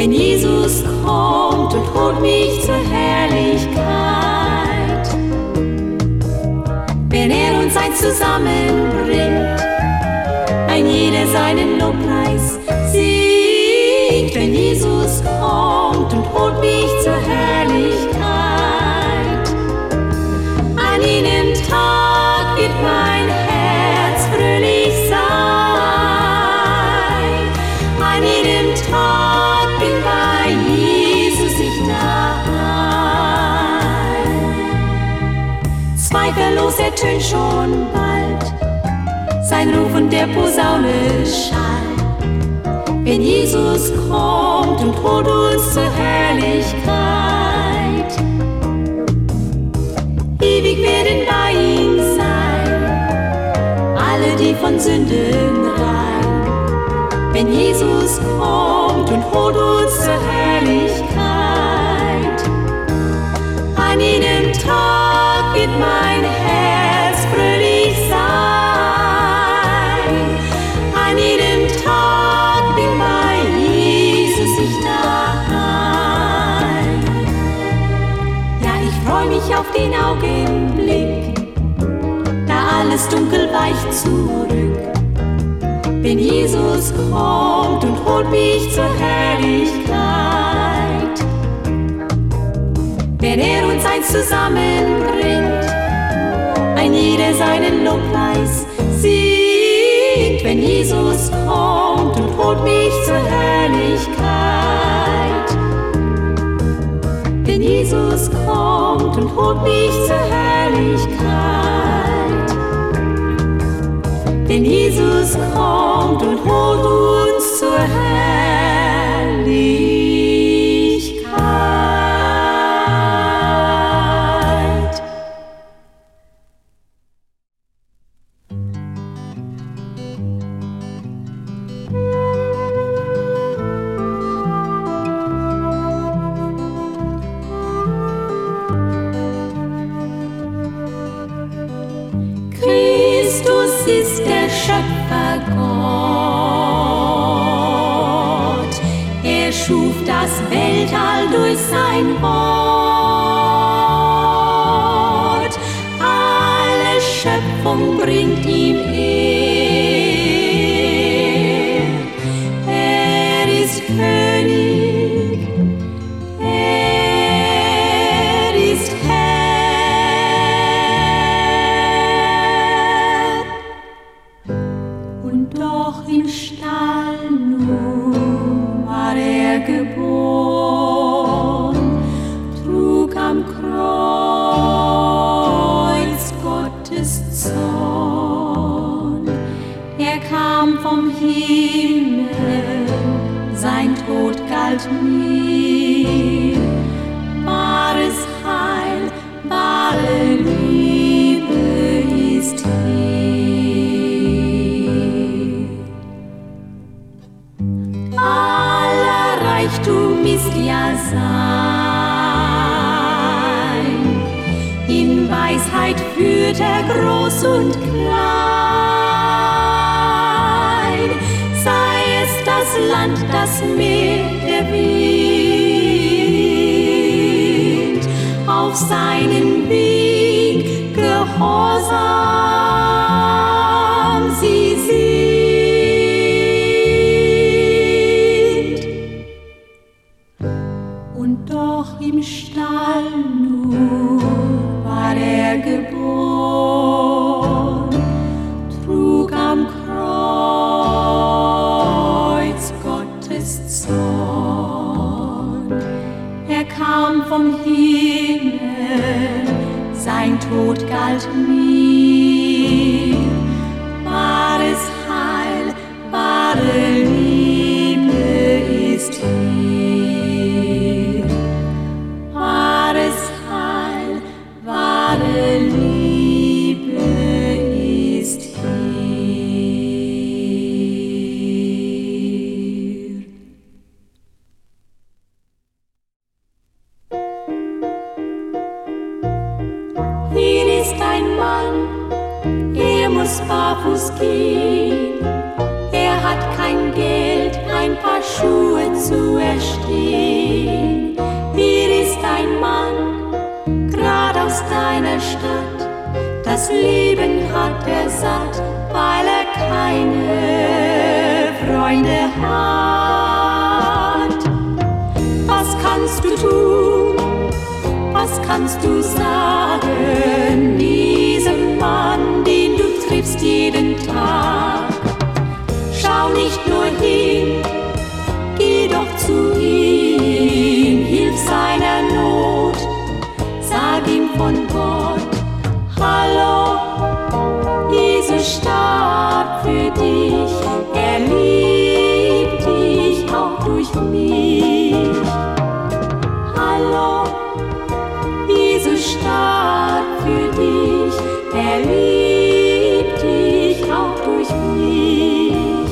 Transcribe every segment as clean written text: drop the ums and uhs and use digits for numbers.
wenn Jesus kommt und holt mich zur Herrlichkeit. Wenn er uns eins zusammenbringt, ein jeder seinen Lobpreis singt, wenn Jesus kommt und holt mich zur Herrlichkeit. An jenem Tag wird mein Herz fröhlich sein. An jedem Tag bin bei Jesus ich daheim. Zweifellos ertönt schon bald sein Ruf und der Posaune Schall, wenn Jesus kommt und holt uns zur Herrlichkeit. Ewig werden bei ihm sein alle, die von Sünden rein, wenn Jesus kommt und holt uns zur Herrlichkeit. An jenem Tag wird mein Herz fröhlich sein. An jedem Tag bin bei Jesus ich daheim. Ja, ich freu mich auf den Augenblick, da alles dunkel weicht zurück, wenn Jesus kommt und holt mich zur Herrlichkeit. Wenn er uns eins zusammenbringt, ein jeder seinen Lobpreis singt, wenn Jesus kommt und holt mich zur Herrlichkeit. Wenn Jesus kommt und holt mich zur Herrlichkeit. Wenn Jesus kommt und holt uns zur Herrlichkeit. Christus ist der Schöpfer Gott. Er schuf das Weltall durch sein Wort. Alle Schöpfung bringt ihm Ehr. Er ist König, er ist Herr. Und doch im Stall nun war er geboren, trug am Kreuz Gottes Zorn. Er kam vom Himmel, sein Tod galt mir. Wahres Heil, wahre Liebe ist hier. Aller Reichtum ist ja sein. In Weisheit führt er groß und klein. Sei es das Land, das Meer, der Wind, auf seinen Wink gehorsam sie sind. Und doch im Stall nur war er geboren, trug am Kreuz Gottes Zorn. Er kam vom Himmel, sein Tod galt mir. Wahres Heil, wahre Liebe ist hier. Wahres Heil, wahre Liebe ist hier. Hier ist ein Mann, er muss barfuß gehen. Er hat kein Geld, ein paar Schuhe zu erstehen. Das Leben hat er satt, weil er keine Freunde hat. Was kannst du tun? Was kannst du sagen diesem Mann, den du triffst jeden Tag? Schau nicht nur hin, geh doch zu ihm, hilf seiner Not, sag ihm von Gott. Hallo, Jesus starb für dich, er liebt dich auch durch mich. Hallo, Jesus starb für dich, er liebt dich auch durch mich.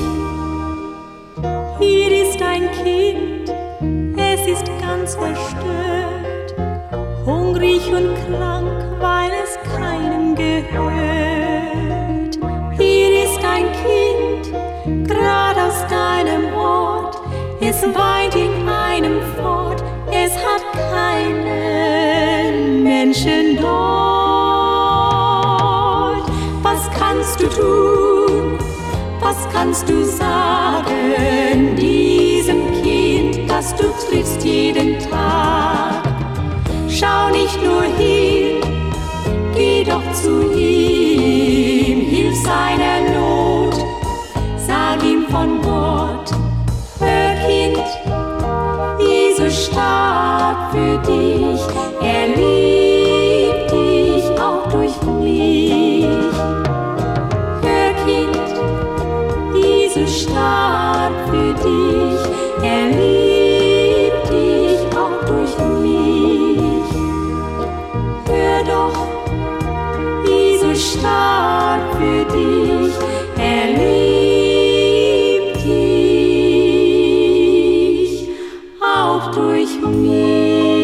Hier ist ein Kind, es ist ganz verstört, hungrig und krank, weil es keinem gehört. Hier ist ein Kind, grad aus deinem Ort, es weint in einem fort, es hat keinen Menschen dort. Was kannst du tun? Was kannst du sagen diesem Kind, das du triffst jeden Tag? Schau nicht nur hin, geh doch zu ihm, hilf seiner Not, sag ihm von Gott. Hör Kind, Jesus starb für dich, er liebt dich auch durch mich. Hör Kind, Jesus starb für dich, er liebt dich auch durch mich. Hör doch, Jesus starb für dich, er liebt dich auch durch mich.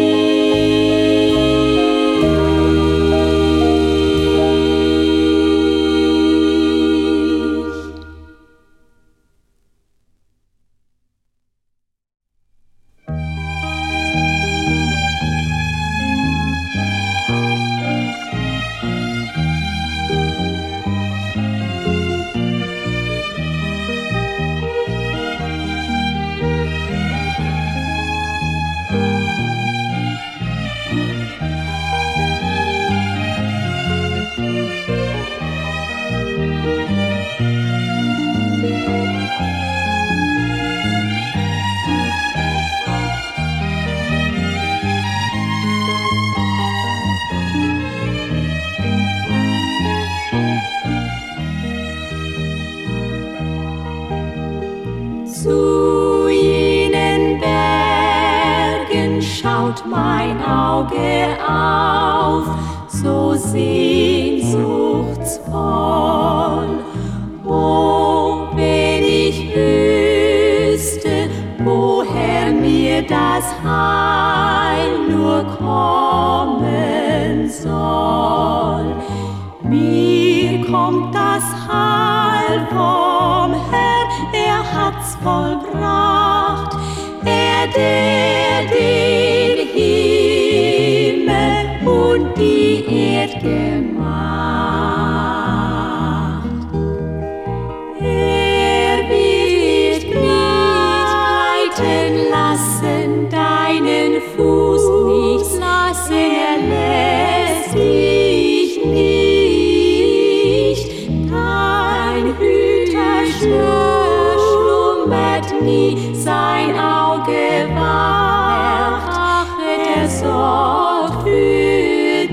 Zu jenen Bergen schaut mein Auge auf, so sehnsuchtsvoll. Oh, wenn ich wüsste, woher mir das Heil nur kommen soll. Mir kommt das Heil vom Herrn, er hat's vollbracht, er der den Himmel und die Erd gemacht. Er wird nicht gleiten lassen, deinen Fuß nicht lassen, er lässt dich nicht, dein Hüter schlummert nie, sein Auge wacht, er sorgt für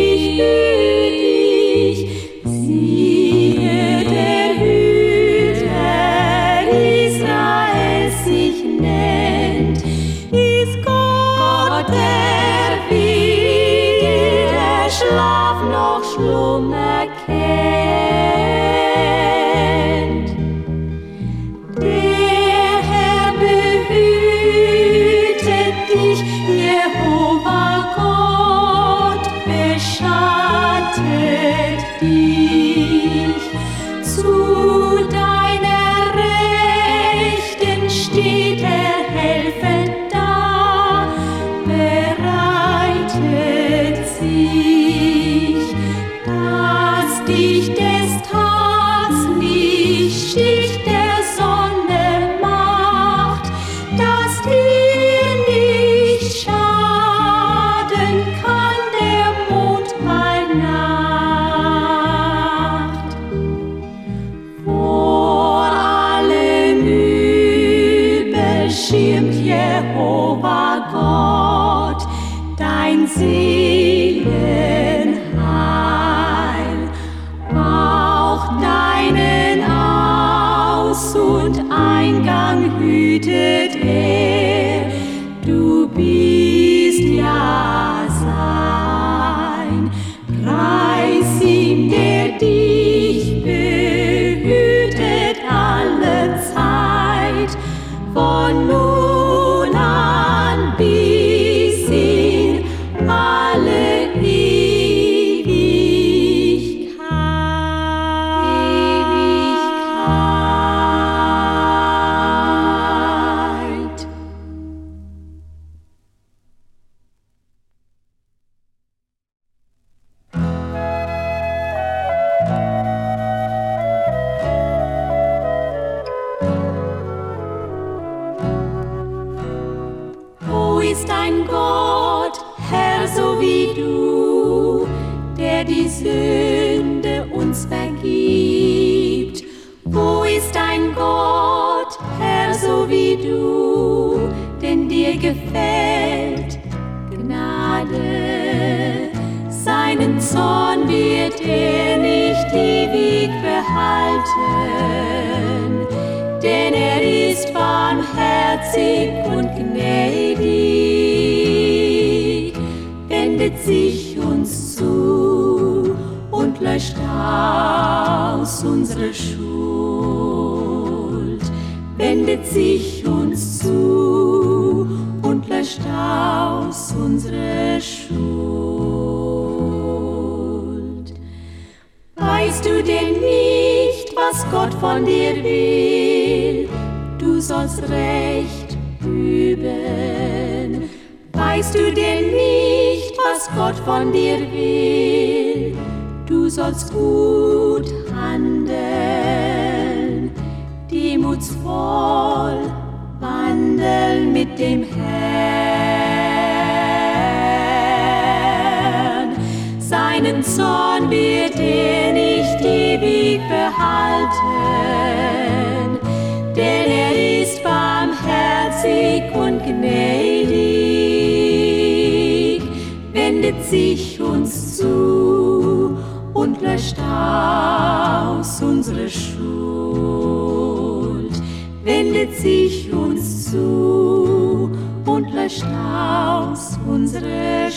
dich. Siehe, der Hüter Israels sich nennt, ist Gott, der weder Schlaf noch Schlummer kennt. Der Herr behütet dich, Jehova Gott beschattet dich. Zu deiner Rechten steht er helfend da, bereitet sich da. bestimmt Jehova Gott dein Seelenheil. Auch deinen Aus- und Eingang hütet er. Du bist ja sein. Preis ihm, der dich behütet alle Zeit, von nun an bis in alle Ewigkeit. Wo ist ein Gott, Herr, so wie du, der die Sünde uns vergibt? Wo ist ein Gott, Herr, so wie du, denn dir gefällt Gnade? Seinen Zorn wird er nicht ewig behalten, denn er ist barmherzig und gnädig, wendet sich uns zu und löscht aus unsere Schuld, wendet sich uns zu und löscht aus unsere Schuld. Weißt du denn nicht, was Gott von dir will? Du sollst Recht üben. Weißt du denn nicht, was Gott von dir will? Du sollst gut handeln, demutsvoll wandeln mit dem Herrn. Seinen Zorn wird er nicht ewig behalten, denn er ist barmherzig und gnädig, wendet sich uns zu und löscht aus unsere Schuld, wendet sich uns zu und löscht aus unsere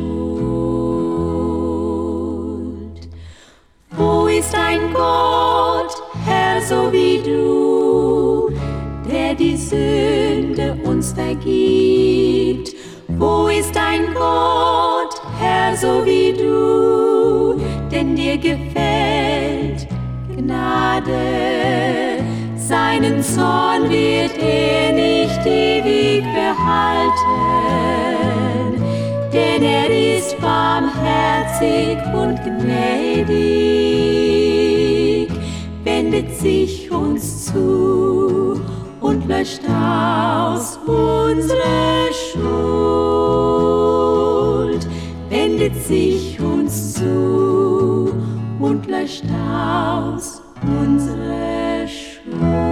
Schuld. Wo ist ein Gott, Herr, so wie du, der die Sünde uns vergibt? Wo ist ein Gott, Herr, so wie du, denn dir gefällt Gnade? Seinen Zorn wird er nicht ewig behalten, denn er ist barmherzig und gnädig, wendet sich uns zu und löscht aus unsere Schuld, wendet sich uns zu und löscht aus unsere Schuld.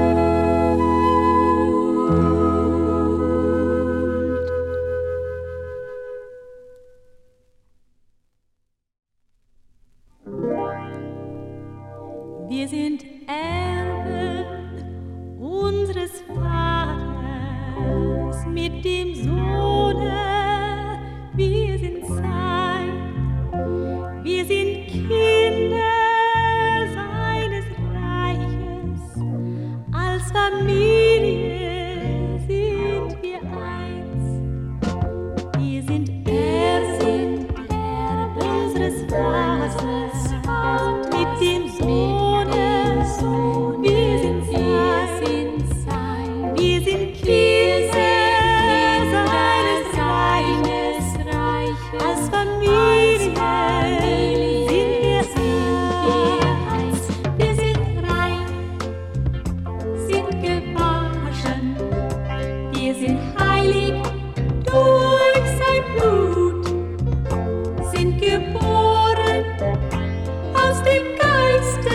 Wir sind Erben unseres Vaters mit dem Sohne, wir sind sein, wir sind Kinder seines Reiches, als Familie sind wir eins. Wir sind Erben unseres Vaters mit dem Sohne, wir sind sein, wir sind Kinder seines Reiches, als Familie sind wir eins. Wir sind rein, sind gewaschen, wir sind heilig durch sein Blut, sind geboren aus dem Geiste,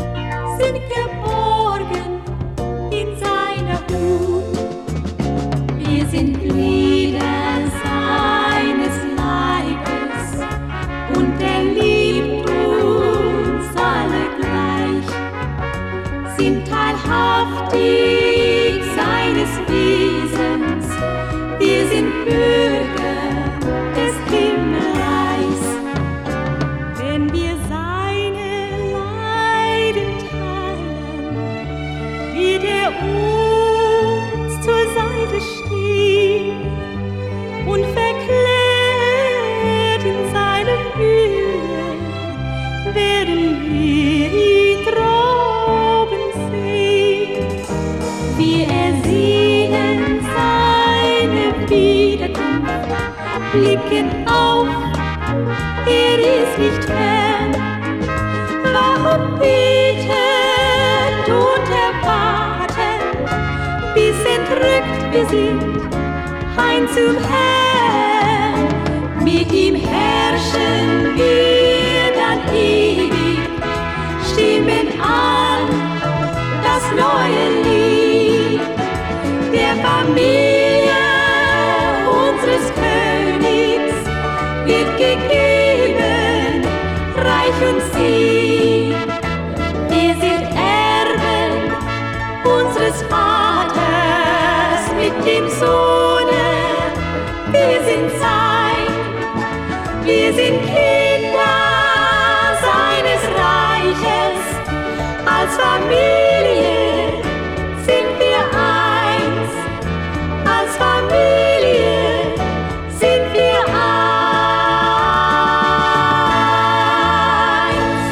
sind geborgen in seiner Hut. Wir sind Glieder seines Leibes und er liebt uns alle gleich, sind teilhaftig seines Wesens, wir sind Bürger des Himmelreichs. Wenn wir seine Leiden teilen, wird er uns zur Seite stehen und verklärt in seinen Höhen, werden wir ihn droben sehen. Wir ersehnen seine Wiederkunft, blicken auf, er ist nicht fern. Warum beten und erwarten, bis entrückt wir sind, heim zum Herrn. Mit ihm herrschen wir dann ewig, stimmen an das neue Lied der Familie unseres Königs wird gegeben, Reich und Sieg. Wir sind Erben unseres Vaters mit dem Sohne, wir sind sein, wir sind Kinder seines Reiches, als Familie sind wir eins, als Familie sind wir eins.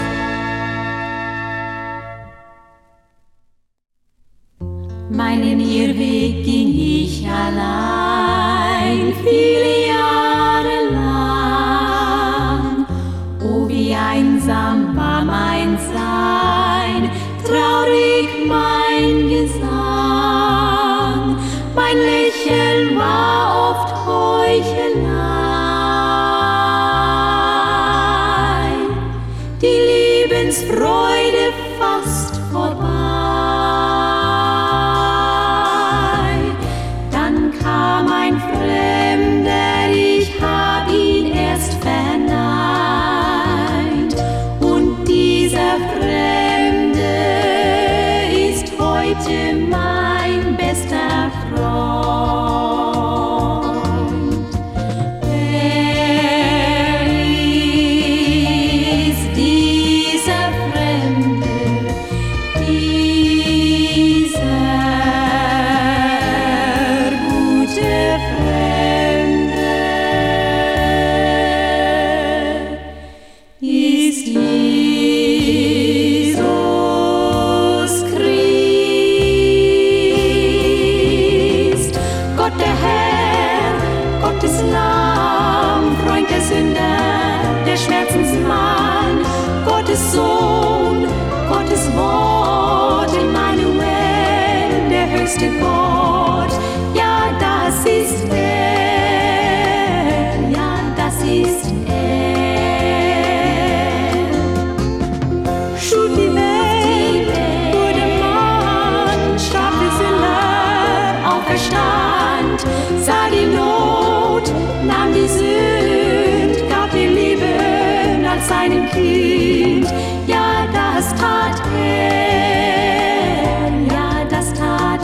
Meinen Irrweg ging ich allein, viele Jahre lang. Oh, wie einsam war mein Sein, traurig mein Gesang. Mein Lächeln war oft Heuchelei, die Lebensfreude fast vorbei. Dann kam ein Fremder, ich hab ihn erst verneint, und dieser Fremde ist heute mein bester Freund. Wer ist dieser Fremde, dieser gute Fremde? Ist Jesus Christ, Gott der Herr, Gottes Lamm, Freund der Sünder, der Schmerzensmann, Gottes Sohn, Gottes Wort, Immanuel, der höchste Gott. Ja, das ist er, ja, das ist er. Schuf die Welt, wurde Mann, starb für Sünder, auferstand, sah die Not, nahm die Sünd, gab ihr Leben als seinem Kind. Ja, das tat er, ja, das tat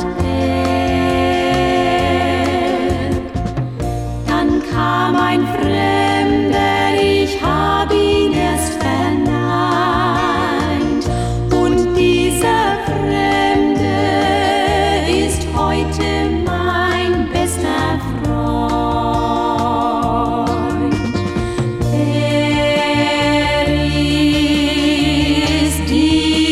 er. Dann kam ein Fremder, ich hab ihn erst verneint, und dieser Fremde ist heute mein bester Freund. Wer ist dieser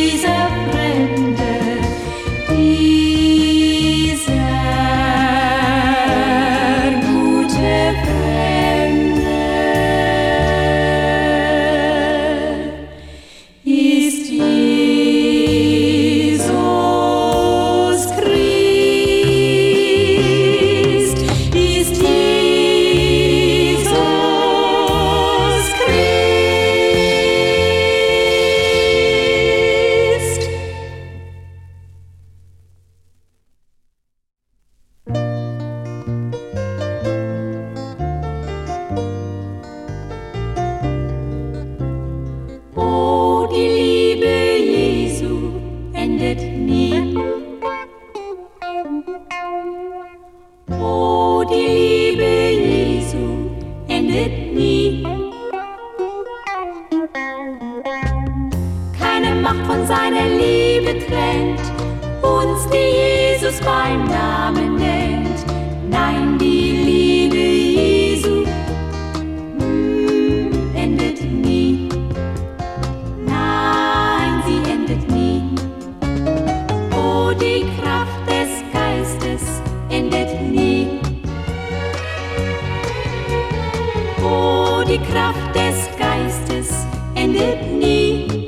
die Kraft des Geistes endet nie.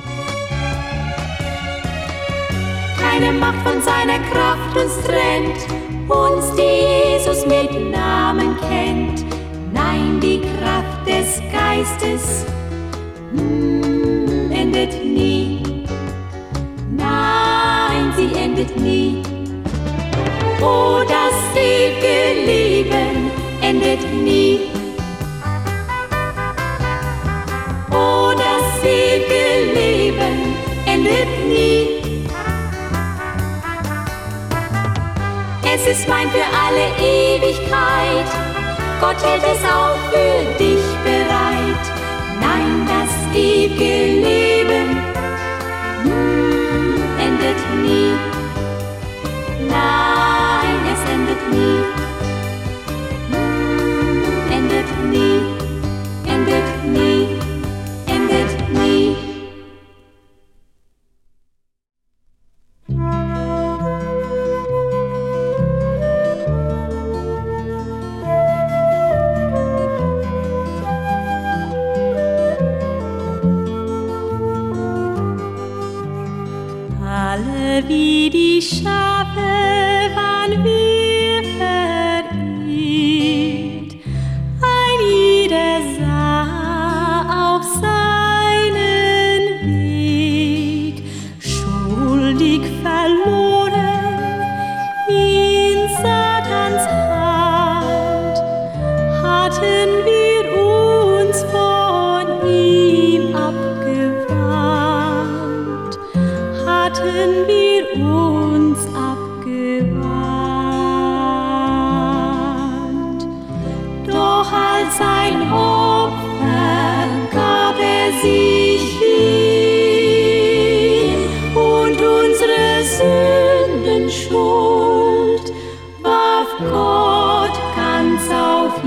Keine Macht von seiner Kraft uns trennt, uns, die Jesus mit Namen kennt. Nein, die Kraft des Geistes endet nie. Nein, sie endet nie. Oh, das ewige Leben endet nie. Oh, das ewige Leben endet nie. Es ist mein für alle Ewigkeit. Gott hält es auch für dich bereit. Nein, das ewige Leben endet nie. Nein, es endet nie. Endet nie. Endet nie. Endet nie. Wie die Schafe waren wir verirrt, ein jeder sah auf seinen Weg, schuldig verloren in Satans Hand, hatten wir uns von ihm abgewandt, hatten wir uns abgewandt. Doch als ein Opfer gab sich hin und unsere Sündenschuld warf Gott ganz auf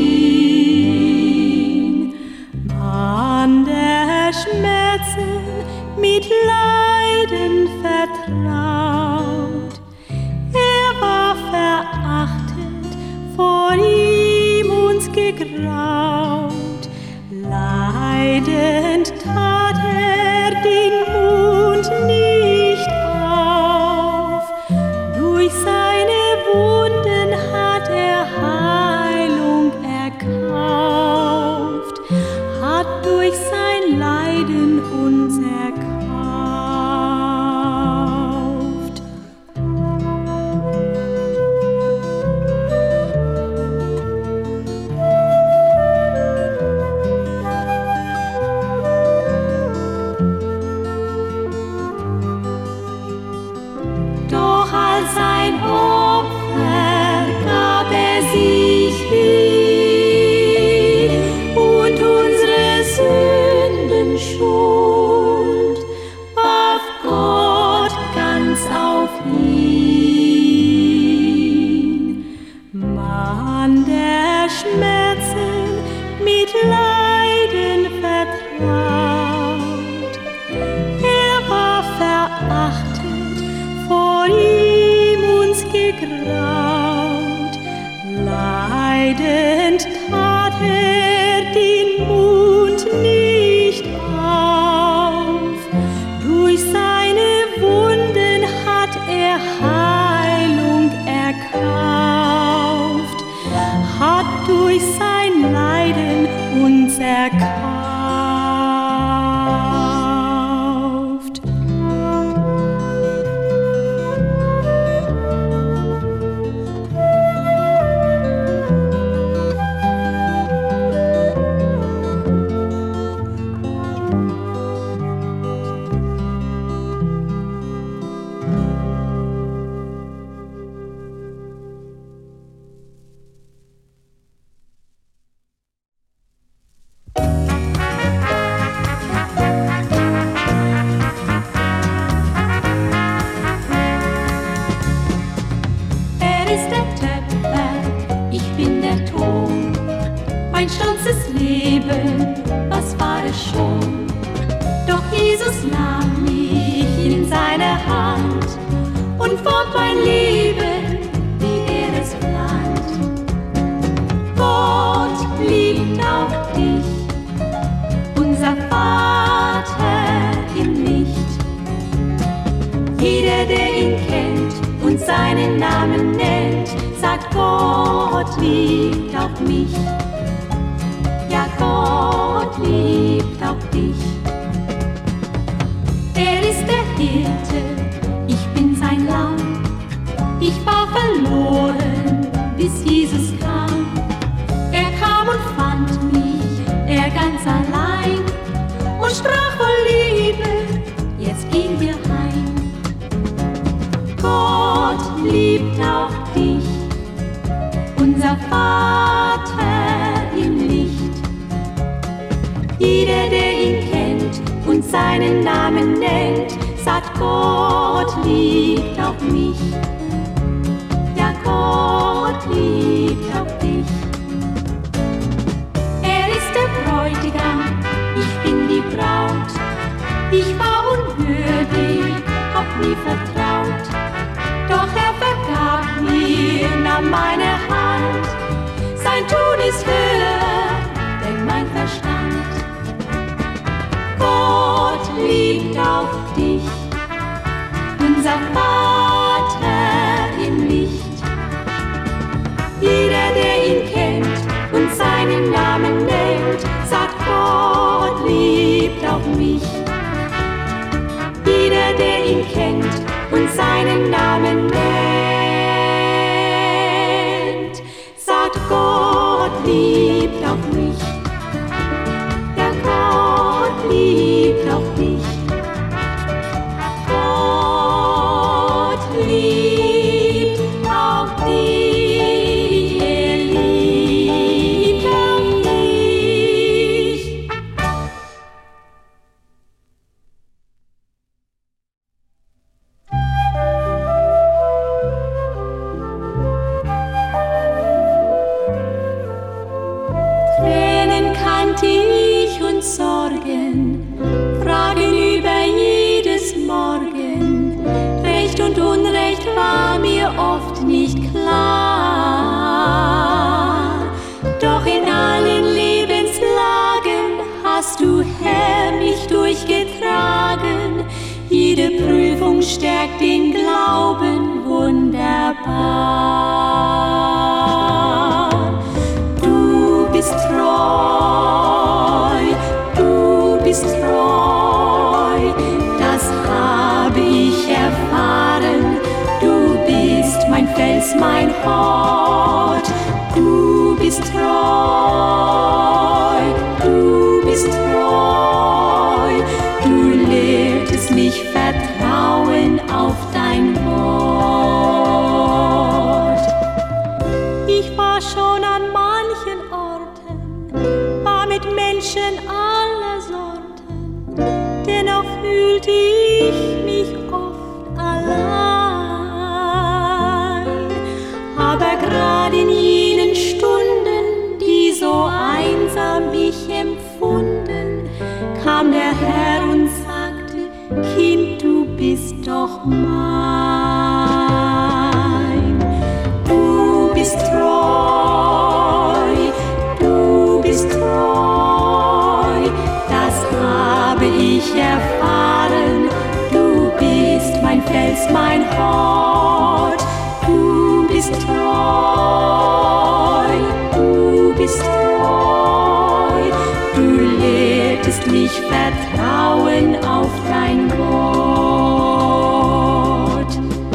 ihn. Mann der Schmerzen mit Leiden vertraut, er war verachtet, vor ihm uns gegraut. Leidend tat er den Mund nicht auf, durch seine Wunden hat er Heilung erkauft, hat durch sein Leiden uns erkauft. Doch als ein Opfer gab sich hin und unsere Sündenschuld warf Gott ganz auf ihn. Mann der Schmerzen mit Leiden vertraut, er war verachtet, vor ihm uns gegraut. Leidend tat er den Mund nicht auf, durch seine Wunden hat er Heilung erkauft, hat durch sein Leiden uns erkauft. Mein stolzes Leben, was war es schon? Doch Jesus nahm mich in seine Hand und formt mein Leben, wie er es plant. Gott liebt auch dich. seinen Namen nennt, sagt Gott liebt auch mich. Ja, Gott liebt auch dich. Er ist der Hirte, ich bin sein Lamm. Ich war verloren, bis Jesus kam. Er kam und fand mich, er ganz allein, und sprach voll Liebe, jetzt gehen wir heim. Gott liebt auch dich, unser Vater im Licht. Jeder, der ihn kennt und seinen Namen nennt, sagt Gott liebt auch mich. Ja, Gott liebt auch dich. Er ist der Bräutigam, ich bin die Braut. Ich war unwürdig, hab nie vertraut, doch er vergab mir, nahm meine Hand. Sein Tun ist höher, denn mein Verstand. Gott liebt auch dich, unser Vater im Licht. Jeder, der ihn kennt und seinen Namen nennt, sagt Gott liebt auch mich. Jeder, der ihn kennt und seinen Namen nennt, sagt Gott liebt auch mich. Ja, Gott liebt auch dich. Gott liebt auch dich. Er liebt auch dich. Tränen kannte ich und Sorgen, Fragen über jedes Morgen. Recht und Unrecht war mir oft nicht klar. Doch in allen Lebenslagen hast du, Herr, mich durchgetragen. Jede Prüfung stärkt den Glauben wunderbar. Du bist treu, du bist treu, das habe ich erfahren. Du bist mein Fels, mein Hort, du bist treu, du bist treu. Du lehrtest mich Vertrauen auf dein Wort. Ich war schon an manchen Orten, war mit Menschen aller Sorten, dennoch fühlte ich mich oft allein. Aber gerade in jenen Stunden, die so einsam ich empfunden, kam der Herr und sagte, Kind, du bist doch mein. Du bist treu, du bist treu, das habe ich erfahren. Du bist mein Fels, mein Hort, du bist treu, du bist treu. Du lehrtest mich Vertrauen auf dein Wort.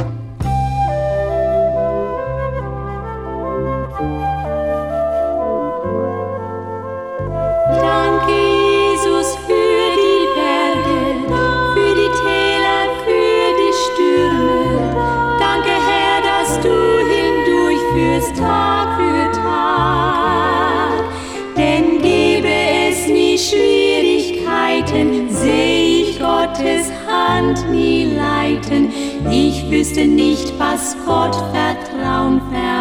Danke, Jesus, für die Berge, für die Täler, für die Stürme. Danke, Herr, dass du hindurchführst Tag für Tag. Denn gäbe es nie Schwierigkeiten, sehe ich Gottes Hand nie leiten. Ich wüsste nicht, was Gott Vertrauen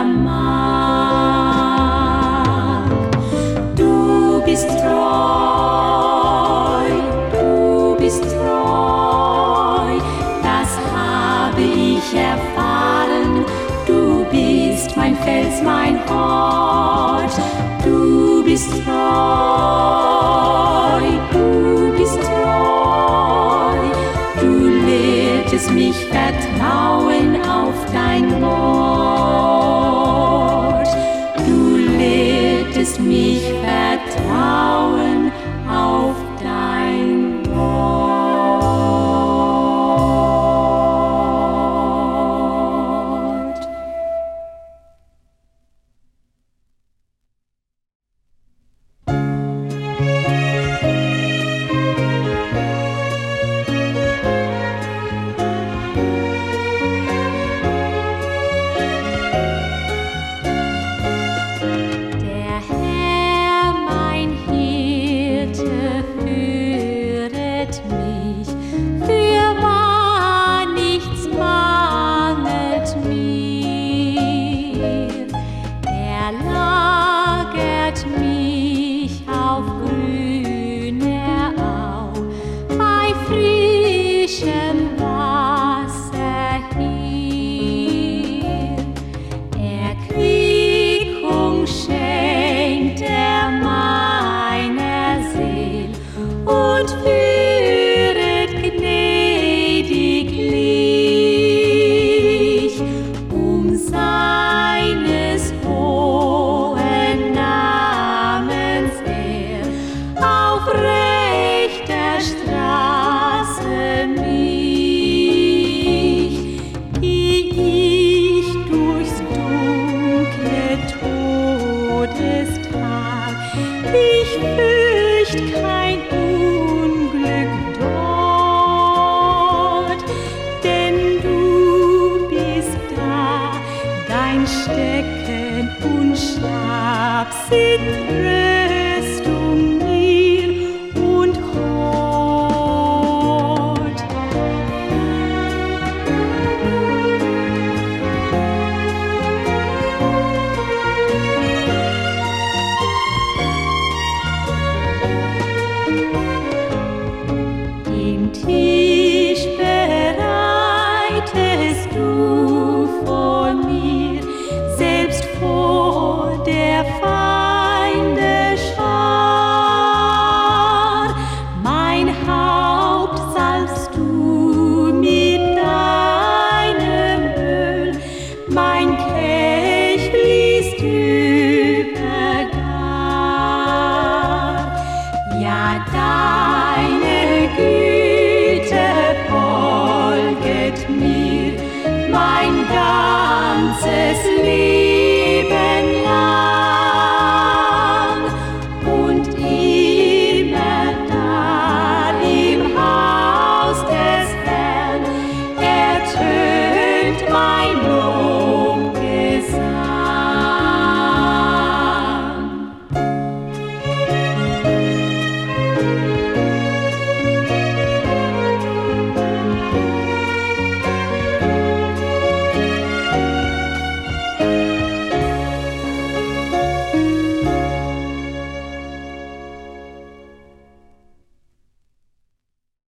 vermag. Du bist treu, du bist treu, das habe ich erfahren. Du bist mein Fels, mein Hort, du bist treu, du bist treu. Du lehrtest mich Vertrauen auf dein Wort. lässt mich vertrauen auf dein Wort. Der Herr, mein Hirte, führet mich, fürwahr nichts mangelt mir. Er lagert mich auf grüner Au, bei frischem Wasser hier. Erquickung schenkt er meiner Seel und führet gnädiglich seines hohen Namens Ehr auf rechter Straße mich, wie ich durchs dunkle Todestag. Ich fürcht kein Unglück dort, denn du bist da, dein Stecken und Stab sind treu.